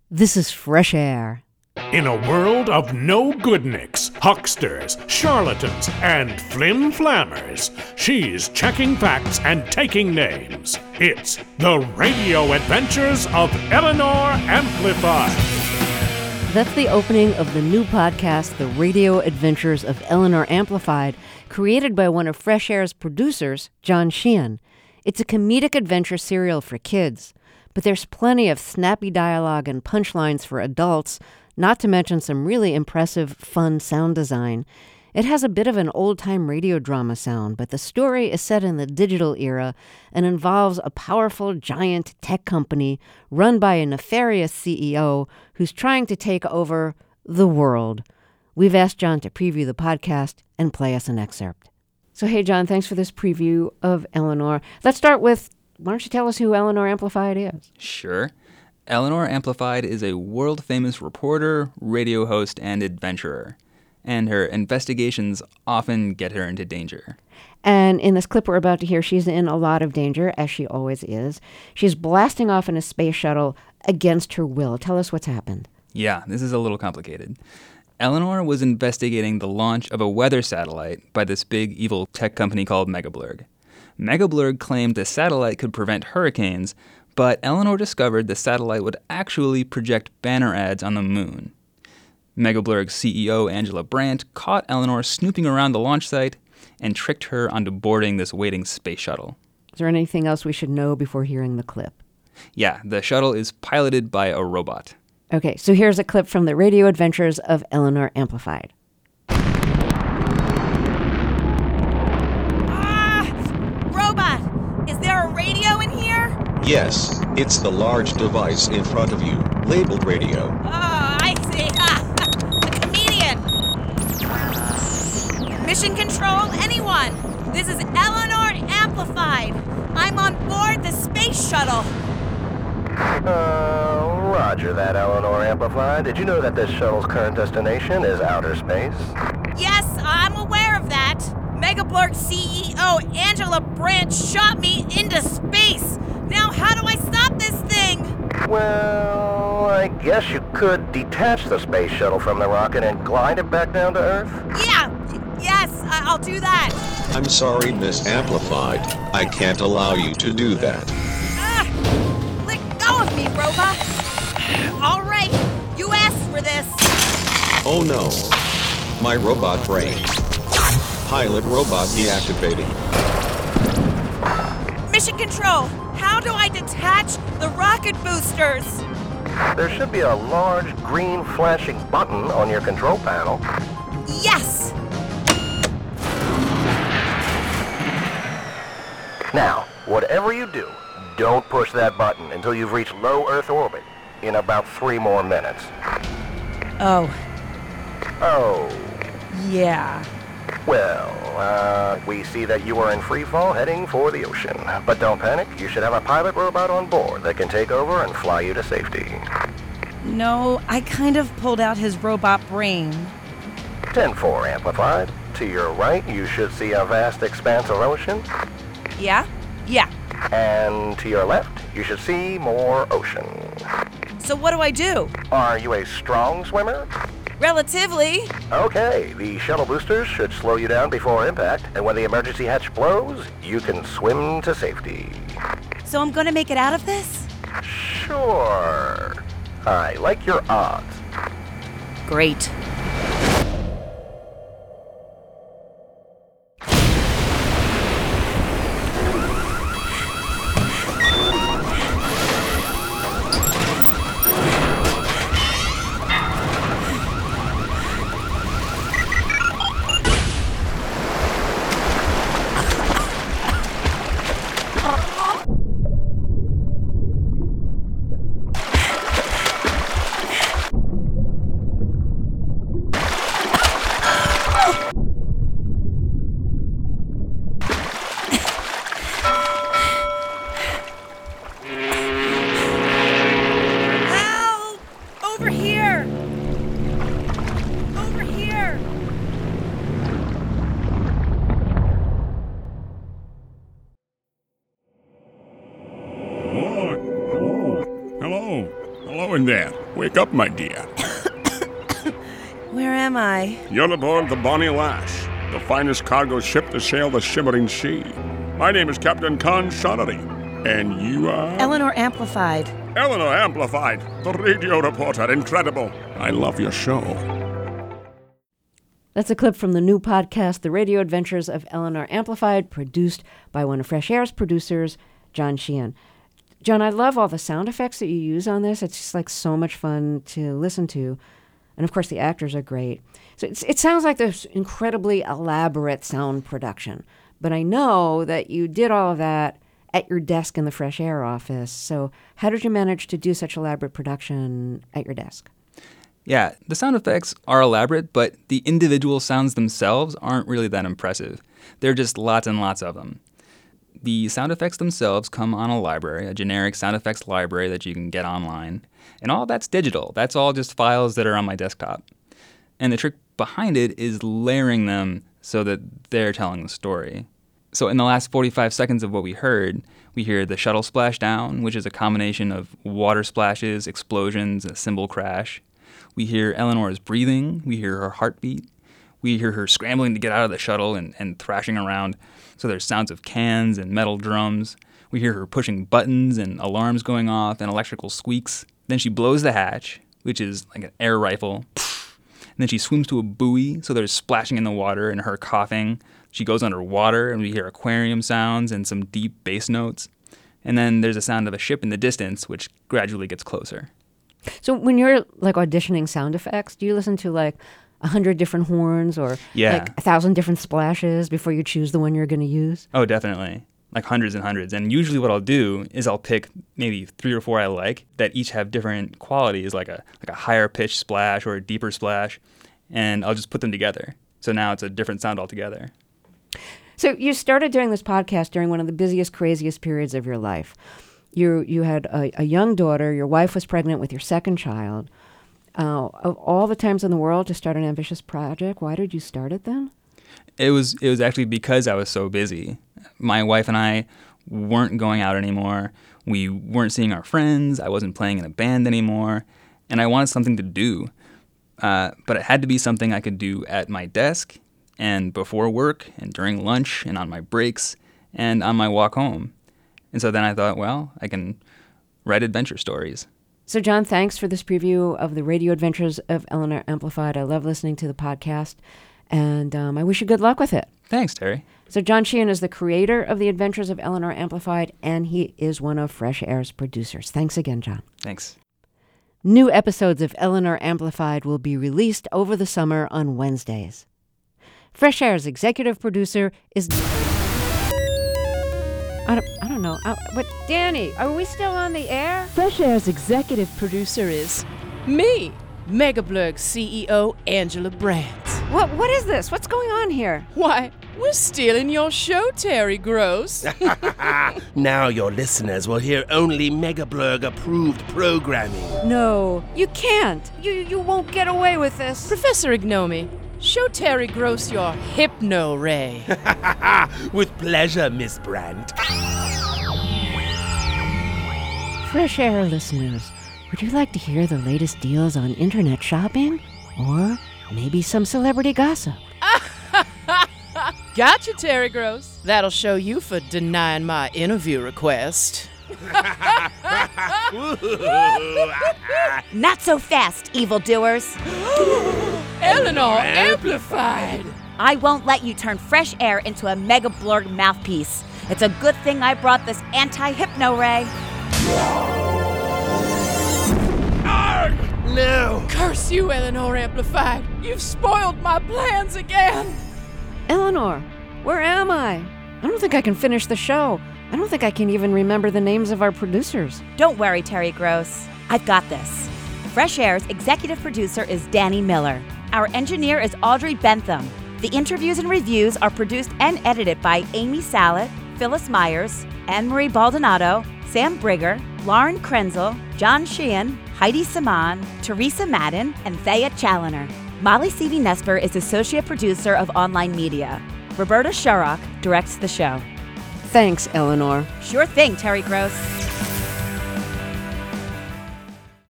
This is Fresh Air. In a world of no-goodniks, hucksters, charlatans, and flim-flammers, she's checking facts and taking names. It's the Radio Adventures of Eleanor Amplified. That's the opening of the new podcast, The Radio Adventures of Eleanor Amplified, created by one of Fresh Air's producers, John Sheehan. It's a comedic adventure serial for kids, but there's plenty of snappy dialogue and punchlines for adults, not to mention some really impressive, fun sound design. It has a bit of an old-time radio drama sound, but the story is set in the digital era and involves a powerful, giant tech company run by a nefarious CEO who's trying to take over the world. We've asked John to preview the podcast and play us an excerpt. So, hey, John, thanks for this preview of Eleanor. Let's start with, why don't you tell us who Eleanor Amplified is? Sure. Eleanor Amplified is a world-famous reporter, radio host, and adventurer. And her investigations often get her into danger. And in this clip we're about to hear, she's in a lot of danger, as she always is. She's blasting off in a space shuttle against her will. Tell us what's happened. Yeah, this is a little complicated. Eleanor was investigating the launch of a weather satellite by this big evil tech company called Megablurg. Megablurg claimed the satellite could prevent hurricanes, but Eleanor discovered the satellite would actually project banner ads on the moon. Megablurg's CEO, Angela Brandt, caught Eleanor snooping around the launch site and tricked her onto boarding this waiting space shuttle. Is there anything else we should know before hearing the clip? Yeah, the shuttle is piloted by a robot. Okay, so here's a clip from the Radio Adventures of Eleanor Amplified. Robot! Is there a radio in here? Yes, it's the large device in front of you, labeled radio. Oh, I see. A comedian. Mission control, anyone? This is Eleanor Amplified. I'm on board the space shuttle. Roger that, Eleanor Amplified. Did you know that this shuttle's current destination is outer space? Yes, I'm aware of that. Megablurg CEO Angela Brandt shot me into space. Now how do I stop this thing? Well, I guess you could detach the space shuttle from the rocket and glide it back down to Earth. Yes, I'll do that. I'm sorry, Miss Amplified. I can't allow you to do that. Let go of me, robot. All right, you asked for this. Oh no. My robot brain. Pilot robot deactivating. Mission control, how do I detach the rocket boosters? There should be a large green flashing button on your control panel. Yes! Now, whatever you do, don't push that button until you've reached low Earth orbit in about 3 more minutes. Oh, yeah. Well, we see that you are in free fall heading for the ocean. But don't panic, you should have a pilot robot on board that can take over and fly you to safety. No, I kind of pulled out his robot brain. 10-4 Amplified. To your right, you should see a vast expanse of ocean. Yeah? Yeah. And to your left, you should see more ocean. So what do I do? Are you a strong swimmer? Relatively. Okay, the shuttle boosters should slow you down before impact, and when the emergency hatch blows, you can swim to safety. So I'm gonna make it out of this? Sure. I like your odds. Great. Hello in there. Wake up, my dear. Where am I? You're aboard the Bonnie Lash, the finest cargo ship to sail the shimmering sea. My name is Captain Khan Shannery, and you are... Eleanor Amplified. Eleanor Amplified, the radio reporter. Incredible. I love your show. That's a clip from the new podcast, The Radio Adventures of Eleanor Amplified, produced by one of Fresh Air's producers, John Sheehan. John, I love all the sound effects that you use on this. It's just like so much fun to listen to. And of course, the actors are great. So it sounds like this incredibly elaborate sound production. But I know that you did all of that at your desk in the Fresh Air office. So how did you manage to do such elaborate production at your desk? Yeah, the sound effects are elaborate, but the individual sounds themselves aren't really that impressive. There are just lots and lots of them. The sound effects themselves come on a library, a generic sound effects library that you can get online. And all that's digital. That's all just files that are on my desktop. And the trick behind it is layering them so that they're telling the story. So in the last 45 seconds of what we hear the shuttle splash down, which is a combination of water splashes, explosions, a cymbal crash. We hear Eleanor's breathing. We hear her heartbeat. We hear her scrambling to get out of the shuttle and thrashing around. So there's sounds of cans and metal drums. We hear her pushing buttons and alarms going off and electrical squeaks. Then she blows the hatch, which is like an air rifle. And then she swims to a buoy, so there's splashing in the water and her coughing. She goes underwater, and we hear aquarium sounds and some deep bass notes. And then there's a sound of a ship in the distance, which gradually gets closer. So when you're like auditioning sound effects, do you listen to like 100 different horns or like 1,000 different splashes before you choose the one you're going to use? Oh, definitely. Like hundreds and hundreds. And usually what I'll do is I'll pick maybe 3 or 4 I like that each have different qualities, like a higher pitched splash or a deeper splash, and I'll just put them together. So now it's a different sound altogether. So you started doing this podcast during one of the busiest, craziest periods of your life. You had a young daughter. Your wife was pregnant with your second child. Of all the times in the world to start an ambitious project, why did you start it then? It was actually because I was so busy. My wife and I weren't going out anymore. We weren't seeing our friends. I wasn't playing in a band anymore. And I wanted something to do. But it had to be something I could do at my desk and before work and during lunch and on my breaks and on my walk home. And so then I thought, well, I can write adventure stories. So, John, thanks for this preview of the Radio Adventures of Eleanor Amplified. I love listening to the podcast, and I wish you good luck with it. Thanks, Terry. So John Sheehan is the creator of The Adventures of Eleanor Amplified, and he is one of Fresh Air's producers. Thanks again, John. Thanks. New episodes of Eleanor Amplified will be released over the summer on Wednesdays. Fresh Air's executive producer is... I don't know. But Danny, are we still on the air? Fresh Air's executive producer is me, Megablurg CEO Angela Brandt. What is this? What's going on here? Why, we're stealing your show, Terry Gross. Now your listeners will hear only Megablurg-approved programming. No, you can't. You won't get away with this. Professor Ignomi, show Terry Gross your Hypno Ray. With pleasure, Miss Brandt. Fresh Air listeners, would you like to hear the latest deals on internet shopping? Or maybe some celebrity gossip? Gotcha, Terry Gross. That'll show you for denying my interview request. Not so fast, evildoers. Eleanor Amplified. I won't let you turn Fresh Air into a Megablurg mouthpiece. It's a good thing I brought this anti-hypno ray. No! Curse you, Eleanor Amplified. You've spoiled my plans again. Eleanor, where am I? I don't think I can finish the show. I don't think I can even remember the names of our producers. Don't worry, Terry Gross. I've got this. Fresh Air's executive producer is Danny Miller. Our engineer is Audrey Bentham. The interviews and reviews are produced and edited by Amy Sallet, Phyllis Myers, Anne-Marie Baldonado, Sam Brigger, Lauren Krenzel, John Sheehan, Heidi Saman, Teresa Madden, and Thea Challoner. Molly Seavey-Nesper is associate producer of online media. Roberta Sharrock directs the show. Thanks, Eleanor. Sure thing, Terry Gross.